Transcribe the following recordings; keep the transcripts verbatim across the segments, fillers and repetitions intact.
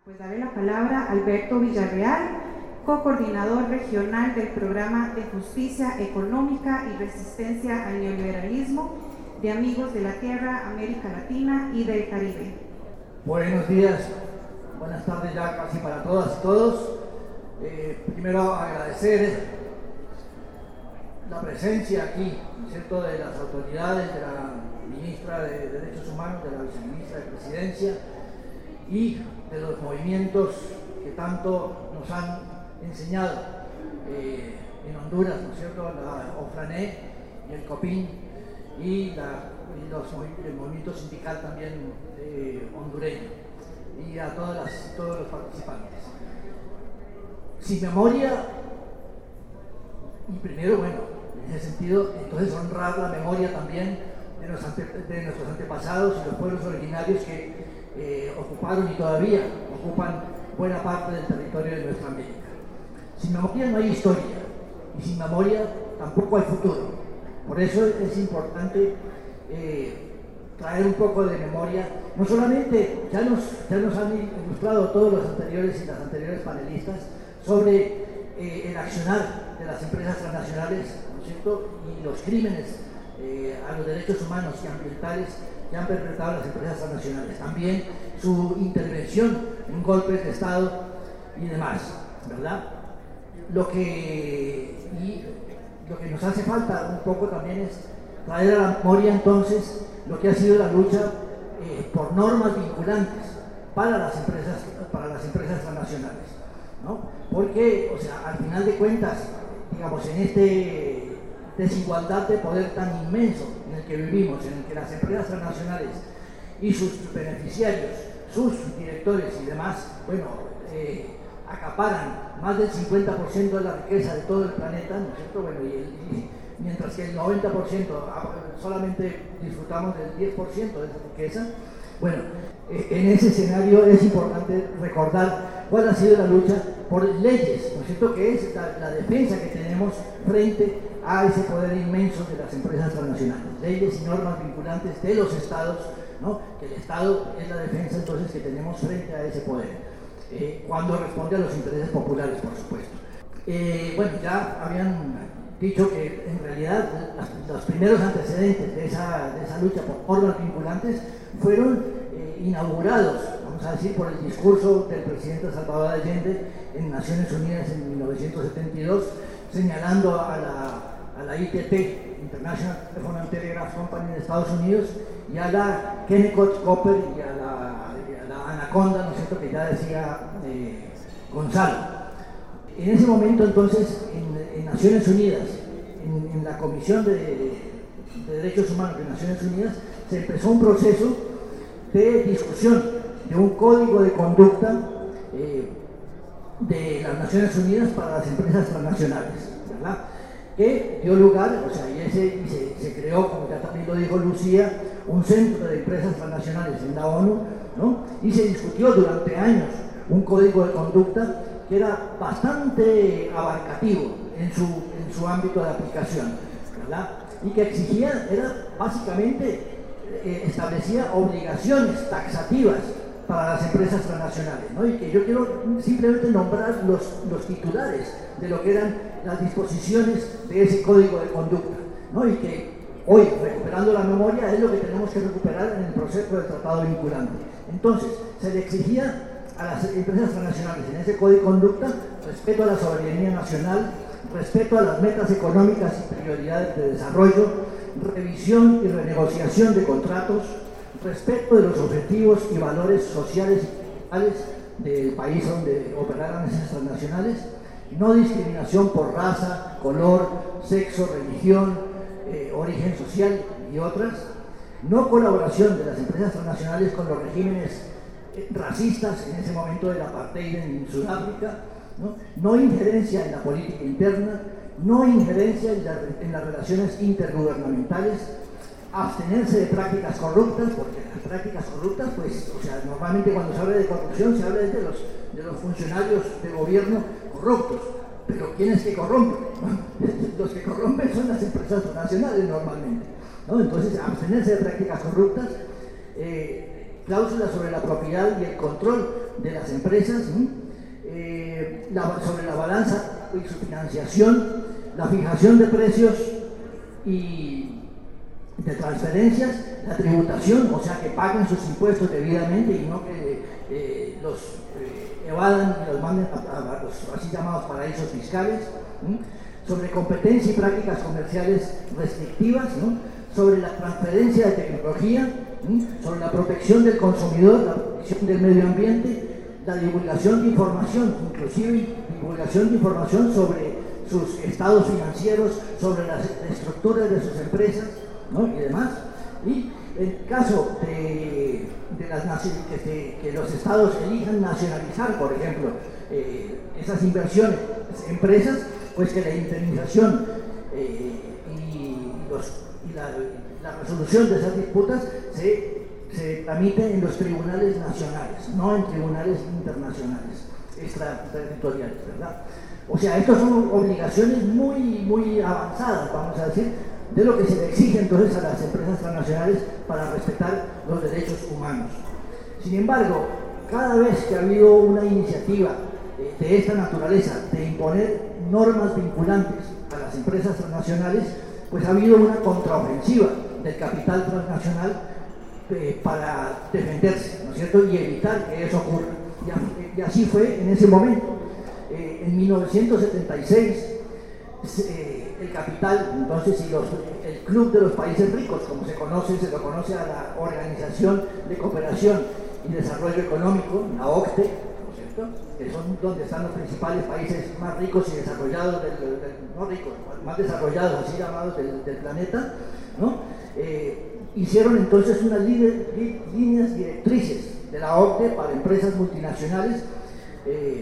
Pues daré la palabra a Alberto Villarreal, co-coordinador regional del Programa de Justicia Económica y Resistencia al Neoliberalismo de Amigos de la Tierra, América Latina y del Caribe. Buenos días, buenas tardes ya casi para todas y todos. Eh, primero agradecer la presencia aquí, ¿cierto?, de las autoridades, de la ministra de Derechos Humanos, de la viceministra de Presidencia y de los movimientos que tanto nos han enseñado eh, en Honduras, ¿no es cierto?, la OFRANE y el COPIN y, la, y los, el movimiento sindical también eh, hondureño, y a todas las, todos los participantes. Sin memoria, y primero, bueno, en ese sentido, entonces honrar la memoria también de, los ante, de nuestros antepasados y los pueblos originarios que eh, ocuparon y todavía ocupan buena parte del territorio de nuestra América. Sin memoria no hay historia, y sin memoria tampoco hay futuro. Por eso es importante eh, traer un poco de memoria. No solamente, ya nos, ya nos han ilustrado todos los anteriores y las anteriores panelistas sobre eh, el accionar de las empresas transnacionales, ¿no es cierto?, y los crímenes eh, a los derechos humanos y ambientales que han perpetrado las empresas transnacionales. También su intervención en golpes de Estado y demás, ¿verdad? Lo que, y lo que nos hace falta un poco también es traer a la memoria entonces lo que ha sido la lucha eh, por normas vinculantes para las empresas, para las empresas transnacionales, ¿no? Porque, o sea, al final de cuentas, digamos, en este desigualdad de poder tan inmenso en el que vivimos, en el que las empresas transnacionales y sus beneficiarios, sus directores y demás, bueno, eh, acaparan más del cincuenta por ciento de la riqueza de todo el planeta, ¿no es cierto? Bueno, y, el, y mientras que el noventa por ciento solamente disfrutamos del diez por ciento de esa riqueza. Bueno, eh, en ese escenario es importante recordar cuál ha sido la lucha por leyes, ¿no es cierto?, que es la, la defensa que tenemos frente a ese poder inmenso de las empresas transnacionales, leyes y normas vinculantes de los estados, ¿no?, que el Estado es la defensa entonces que tenemos frente a ese poder, eh, cuando responde a los intereses populares, por supuesto. Eh, bueno, ya habían dicho que en realidad las, los primeros antecedentes de esa, de esa lucha por normas vinculantes fueron eh, inaugurados, vamos a decir, por el discurso del presidente Salvador Allende en Naciones Unidas en mil novecientos setenta y dos, señalando a la, a la I T T, International Telephone and Telegraph Company de Estados Unidos, y a la Kennecott Copper y a la, y a la Anaconda, ¿no es cierto?, que ya decía eh, Gonzalo. En ese momento, entonces, en, en Naciones Unidas, en, en la Comisión de, de Derechos Humanos de Naciones Unidas, se empezó un proceso de discusión de un código de conducta eh, de las Naciones Unidas para las empresas transnacionales, ¿verdad?, que dio lugar, o sea, y, ese, y se, se creó, como ya también lo dijo Lucía, un centro de empresas transnacionales en la ONU, ¿no?, y se discutió durante años un código de conducta que era bastante abarcativo en su, en su ámbito de aplicación, ¿verdad?, y que exigía, era básicamente, eh, establecía obligaciones taxativas para las empresas transnacionales, ¿no?, y que yo quiero simplemente nombrar los, los titulares de lo que eran las disposiciones de ese código de conducta, ¿no?, y que hoy, recuperando la memoria, es lo que tenemos que recuperar en el proceso del tratado vinculante. Entonces, se le exigía a las empresas transnacionales en ese código de conducta respeto a la soberanía nacional, respeto a las metas económicas y prioridades de desarrollo, revisión y renegociación de contratos, respeto de los objetivos y valores sociales y culturales del país donde operaran esas transnacionales, no discriminación por raza, color, sexo, religión, eh, origen social y otras, no colaboración de las empresas transnacionales con los regímenes eh, racistas en ese momento del apartheid en Sudáfrica, ¿no?, no injerencia en la política interna, no injerencia en, la, en las relaciones intergubernamentales, abstenerse de prácticas corruptas, porque las prácticas corruptas, pues, o sea, normalmente cuando se habla de corrupción se habla de los, de los funcionarios de gobierno corruptos, pero ¿quién es que corrompe? ¿No? Los que corrompen son las empresas nacionales normalmente, ¿no? Entonces, abstenerse de prácticas corruptas, eh, cláusulas sobre la propiedad y el control de las empresas, eh, la, sobre la balanza y su financiación, la fijación de precios y de transferencias, la tributación, o sea que paguen sus impuestos debidamente y no que eh, los eh, evadan y los manden a, a, a los así llamados paraísos fiscales, ¿sí? Sobre competencia y prácticas comerciales restrictivas, ¿no? Sobre la transferencia de tecnología, ¿sí? Sobre la protección del consumidor, la protección del medio ambiente, la divulgación de información, inclusive divulgación de información sobre sus estados financieros, sobre las estructuras de sus empresas, ¿no? Y demás. Y en caso de, de las, que, que los estados elijan nacionalizar, por ejemplo, eh, esas inversiones, empresas, pues que la indemnización eh, y, los, y la, la resolución de esas disputas se, se tramite en los tribunales nacionales, no en tribunales internacionales, extraterritoriales, ¿verdad? O sea, estas son obligaciones muy, muy avanzadas, vamos a decir, de lo que se le exige entonces a las empresas transnacionales para respetar los derechos humanos. Sin embargo, cada vez que ha habido una iniciativa eh, de esta naturaleza de imponer normas vinculantes a las empresas transnacionales, pues ha habido una contraofensiva del capital transnacional eh, para defenderse, ¿no es cierto?, y evitar que eso ocurra. Y, y así fue en ese momento. Eh, en mil novecientos setenta y seis, eh, el capital, entonces, y los, el Club de los Países Ricos, como se conoce, se lo conoce a la Organización de Cooperación y Desarrollo Económico, la O C D E, ¿no es cierto?, que son donde están los principales países más ricos y desarrollados, del, del, no ricos, más desarrollados, así llamados, del, del planeta, ¿no? Eh, hicieron entonces unas líneas, líneas directrices de la O C D E para empresas multinacionales, eh,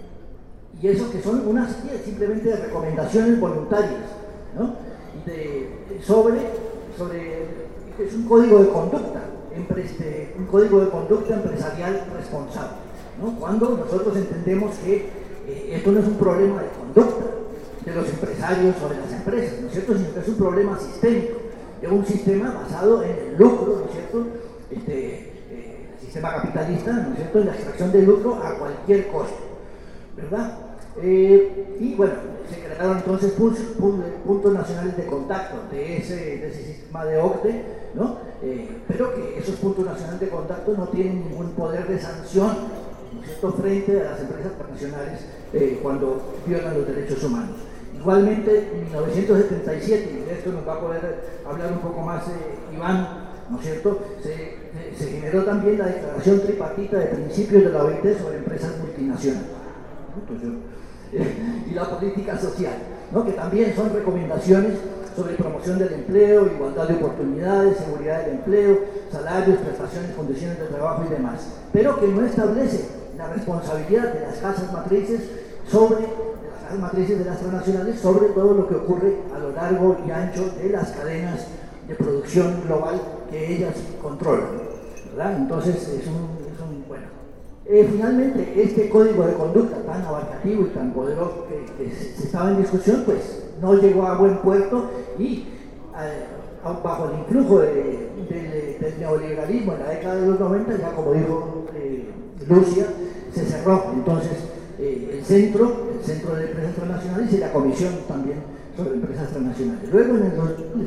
y eso que son unas simplemente de recomendaciones voluntarias, ¿no? De, sobre, sobre, es un código de conducta, este, un código de conducta empresarial responsable, ¿no? Cuando nosotros entendemos que eh, esto no es un problema de conducta de los empresarios o de las empresas, ¿no es cierto?, sino que es un problema sistémico, de un sistema basado en el lucro, ¿no es cierto?, este, eh, el sistema capitalista, ¿no es cierto?, en la extracción de lucro a cualquier costo, ¿verdad? Eh, y bueno, se crearon entonces puntos, puntos nacionales de contacto de ese, de ese sistema de O C D E, ¿no? Eh, pero que esos puntos nacionales de contacto no tienen ningún poder de sanción, ¿no es cierto?, frente a las empresas transnacionales eh, cuando violan los derechos humanos. Igualmente, en mil novecientos setenta y siete, y de esto nos va a poder hablar un poco más eh, Iván, ¿no es cierto?, se, se generó también la Declaración Tripartita de Principios de la O I T sobre empresas multinacionales. Entonces, y la política social, ¿no?, que también son recomendaciones sobre promoción del empleo, igualdad de oportunidades, seguridad del empleo, salarios, prestaciones, condiciones de trabajo y demás, pero que no establece la responsabilidad de las casas matrices sobre de las casas matrices de las transnacionales sobre todo lo que ocurre a lo largo y ancho de las cadenas de producción global que ellas controlan, ¿verdad? Entonces es un, es un bueno. Eh, finalmente, este código de conducta tan abarcativo y tan poderoso que, que se estaba en discusión, pues no llegó a buen puerto y eh, bajo el influjo de, de, del neoliberalismo en la década de los noventa, ya como dijo eh, Lucia, se cerró entonces eh, el centro, el centro de empresas transnacionales y la comisión también sobre empresas transnacionales. Luego en el,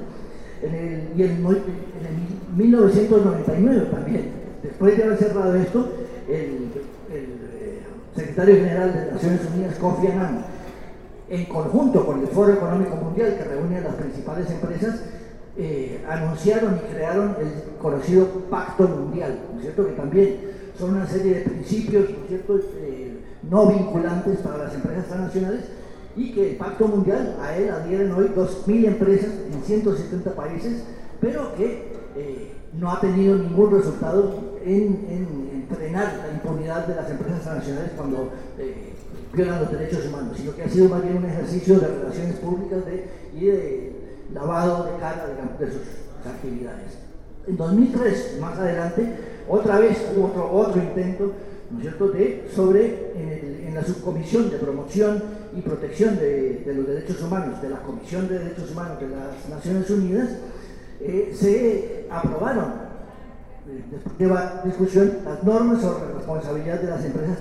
en el, y en, en el mil novecientos noventa y nueve también, después de haber cerrado esto, el, el eh, secretario general de Naciones Unidas, Kofi Annan, en conjunto con el Foro Económico Mundial que reúne a las principales empresas, eh, anunciaron y crearon el conocido Pacto Mundial, ¿no es cierto?, que también son una serie de principios, ¿no es cierto?, eh, no vinculantes para las empresas transnacionales, y que el Pacto Mundial, a él adhieren hoy dos mil empresas en ciento setenta países, pero que eh, no ha tenido ningún resultado en, en, en frenar la impunidad de las empresas transnacionales cuando eh, violan los derechos humanos, sino que ha sido más bien un ejercicio de relaciones públicas de, y de lavado de cara de, de sus, sus actividades. En dos mil tres, más adelante, otra vez hubo otro, otro intento, ¿no es cierto?, de, sobre, en, el, en la subcomisión de promoción y protección de, de los derechos humanos, de la Comisión de Derechos Humanos de las Naciones Unidas, eh, se aprobaron de discusión las normas sobre responsabilidad de las empresas,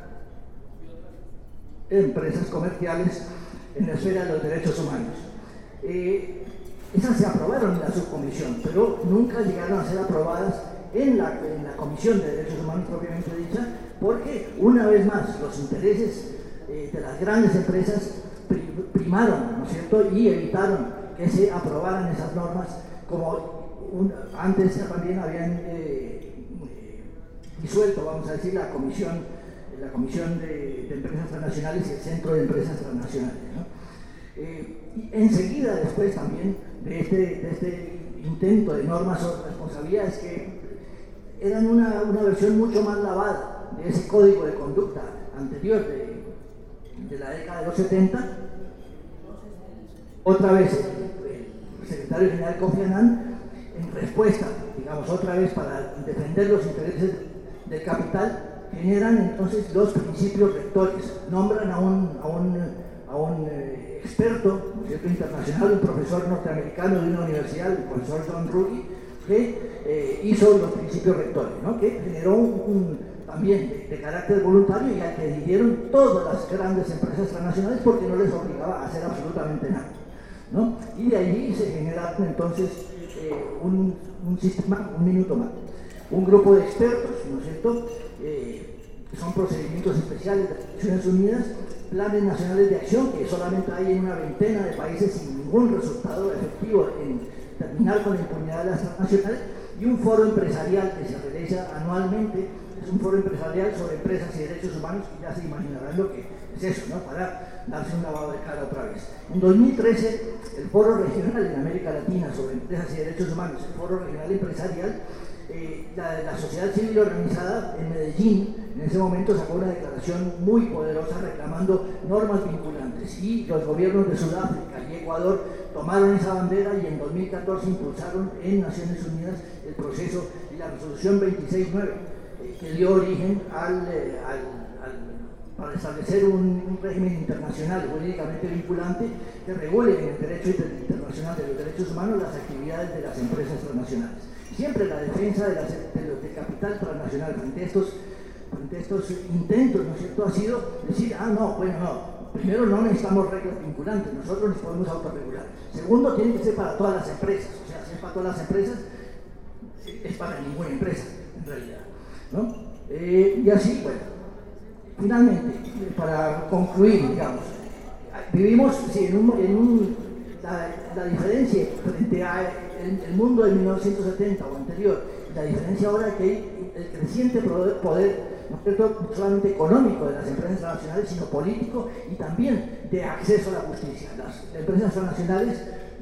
empresas comerciales en la esfera de los derechos humanos. Eh, esas se aprobaron en la subcomisión, pero nunca llegaron a ser aprobadas en la, en la Comisión de Derechos Humanos propiamente dicha, porque una vez más los intereses eh, de las grandes empresas primaron, ¿no es cierto?, y evitaron que se aprobaran esas normas, como un, antes también habían eh, disuelto, vamos a decir, la comisión, la comisión de, de Empresas Transnacionales y el Centro de Empresas Transnacionales, ¿no? Eh, y enseguida después también de este, de este intento de normas sobre responsabilidades que eran una, una versión mucho más lavada de ese código de conducta anterior de, de la década de los setenta. Otra vez el, el secretario general Kofi Annan, en respuesta, digamos, otra vez para defender los intereses del capital, generan entonces los principios rectores, nombran a un, a un, a un eh, experto, ¿no es cierto?, internacional, un profesor norteamericano de una universidad, el profesor John Ruggie, que eh, hizo los principios rectores, ¿no?, que generó un, un, también de, de carácter voluntario y al que adhirieron todas las grandes empresas transnacionales porque no les obligaba a hacer absolutamente nada, ¿no? Y de allí se generaron entonces eh, un, un sistema, un minuto más, un grupo de expertos, ¿no es cierto?, eh, que son procedimientos especiales de las Naciones Unidas, planes nacionales de acción que solamente hay en una veintena de países sin ningún resultado efectivo en terminar con la impunidad de las transnacionales, y un foro empresarial que se realiza anualmente, es un foro empresarial sobre empresas y derechos humanos, que ya se imaginarán lo que es eso, ¿no?, para darse un lavado de cara otra vez. En dos mil trece, el foro regional en América Latina sobre empresas y derechos humanos, el foro regional empresarial, eh, la, la sociedad civil organizada en Medellín, en ese momento sacó una declaración muy poderosa reclamando normas vinculantes, y los gobiernos de Sudáfrica y Ecuador tomaron esa bandera y en dos mil catorce impulsaron en Naciones Unidas el proceso y la resolución veintiséis nueve, eh, que dio origen al, eh, al, al, para establecer un, un régimen internacional jurídicamente vinculante que regule en el derecho internacional de los derechos humanos las actividades de las empresas transnacionales. Siempre la defensa de, las, de los, del capital transnacional frente a estos frente a estos intentos, ¿no es cierto?, ha sido decir, ah, no, bueno, no, primero no necesitamos reglas vinculantes, nosotros nos podemos autorregular. Segundo, tiene que ser para todas las empresas, o sea, si es para todas las empresas, es para ninguna empresa, en realidad, ¿no? Eh, y así, bueno, finalmente, para concluir, digamos, vivimos sí, en un, en un la, la diferencia frente al el mundo de mil novecientos setenta o anterior, la diferencia ahora es que hay el creciente poder, poder no solamente económico de las empresas transnacionales, sino político y también de acceso a la justicia. Las empresas transnacionales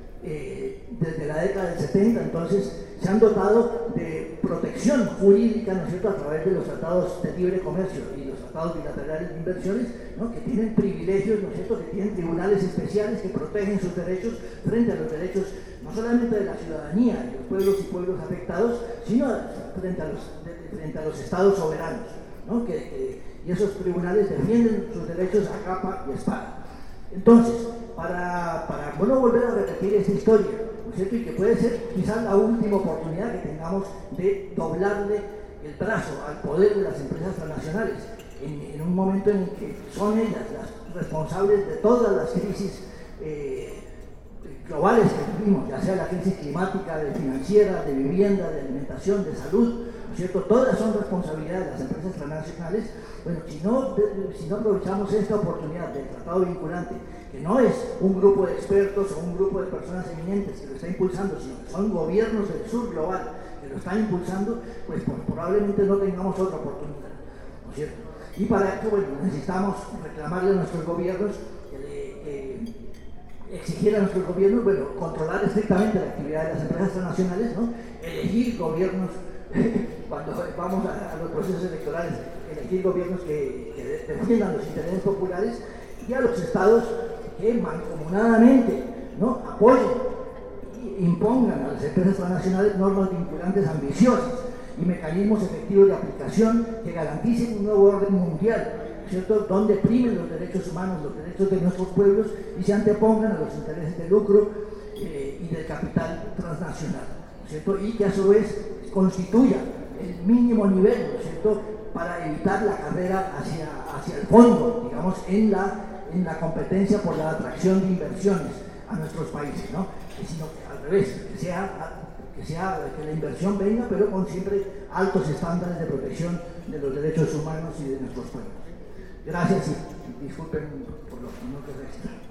eh, desde la década del setenta entonces se han dotado de protección jurídica, ¿no es cierto?, a través de los tratados de libre comercio y los tratados bilaterales de inversiones, ¿no?, que tienen privilegios, ¿no es cierto?, que tienen tribunales especiales que protegen sus derechos frente a los derechos no solamente de la ciudadanía, de los pueblos y pueblos afectados, sino frente a los, de, frente a los estados soberanos, ¿no?, que, que, y esos tribunales defienden sus derechos a capa y espada. Entonces, para, para no volver a repetir esta historia, ¿no es cierto?, y que puede ser quizás la última oportunidad que tengamos de doblarle el brazo al poder de las empresas transnacionales, en, en un momento en el que son ellas las responsables de todas las crisis eh, globales que vivimos, ya sea la crisis climática, de financiera, de vivienda, de alimentación, de salud, ¿no es cierto?, todas son responsabilidades de las empresas transnacionales. Bueno, si no, si no aprovechamos esta oportunidad del tratado vinculante, que no es un grupo de expertos o un grupo de personas eminentes que lo está impulsando, sino que son gobiernos del sur global que lo están impulsando, pues, pues probablemente no tengamos otra oportunidad, ¿no es cierto? Y para esto, bueno, necesitamos reclamarle a nuestros gobiernos que le, que exigir a nuestros gobiernos, bueno, controlar estrictamente la actividad de las empresas transnacionales, ¿no?, elegir gobiernos, cuando vamos a, a los procesos electorales, elegir gobiernos que, que defiendan los intereses populares, y a los estados que mancomunadamente, ¿no?, apoyen e impongan a las empresas transnacionales normas vinculantes ambiciosas y mecanismos efectivos de aplicación que garanticen un nuevo orden mundial, ¿cierto?, donde primen los derechos humanos, los derechos de nuestros pueblos y se antepongan a los intereses de lucro eh, y del capital transnacional, ¿cierto?, y que a su vez constituya el mínimo nivel, ¿no es cierto?, para evitar la carrera hacia, hacia el fondo, digamos, en la, en la competencia por la atracción de inversiones a nuestros países, ¿no? Sino que al revés, que sea, que sea que la inversión venga, pero con siempre altos estándares de protección de los derechos humanos y de nuestros pueblos. Gracias y disculpen por los minutos extra.